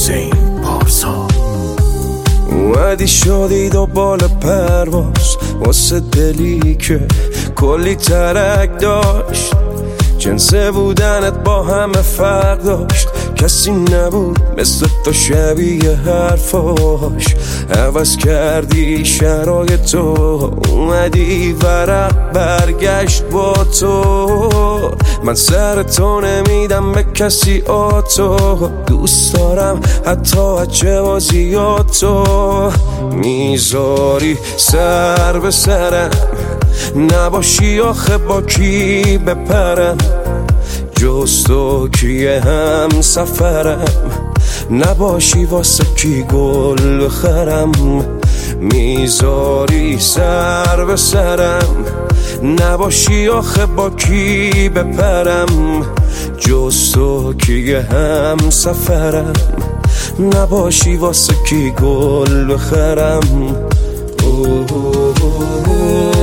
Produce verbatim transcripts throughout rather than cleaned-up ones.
حسین پارسا. اومدی شدی دنبال پرواز واسه دلی که کلی ترک داشت. جنس بودنت با همه فرق داشت، کسی نبود مثل تو شبیه حرفاش. عوض کردی شرایط تو، اومدی ورق برگشت با تو. من سر تو نمیدم به کسی آتو، دوست دارم حتی اچه بازیاتو. میذاری سر به سرم، نباشی آخه با کی بپرم. جز تو کیه هم سفرم، نباشی واسه کی گل بخرم. میذاری سر به سرم، نباشی آخه با کی بپرم. جز تو کیه هم سفرم، نباشی واسه کی گل بخرم. اوه اوه اوه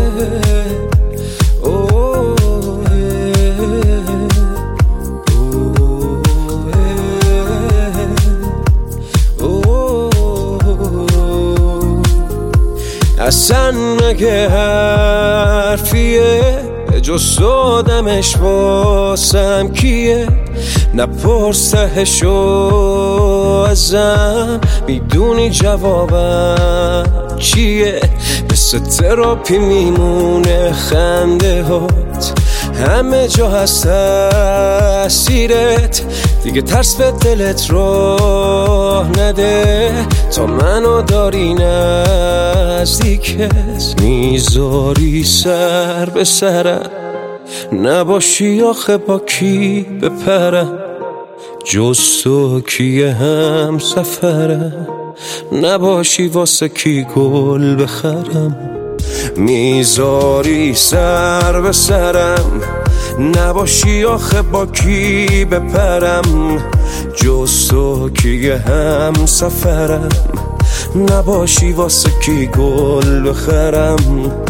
اصلا مگه حرفیه جز آدمش واسم کیه؟ نپرسهشو ازم، میدونی جوابم چیه؟ مثل تراپی میمونه خنده هات، همه جا هست تأثیرت. دیگه ترس به دلت راه نده، تا منو داری نزدیکت. میذاری سر به سرم، نباشی آخه با کی بپرم. جز تو کیه هم سفرم، نباشی واسه کی گل بخرم. میذاری سر به سرم، نباشی آخه با کی بپرم. جز تو کیه هم سفرم، نباشی واسه کی گل بخرم.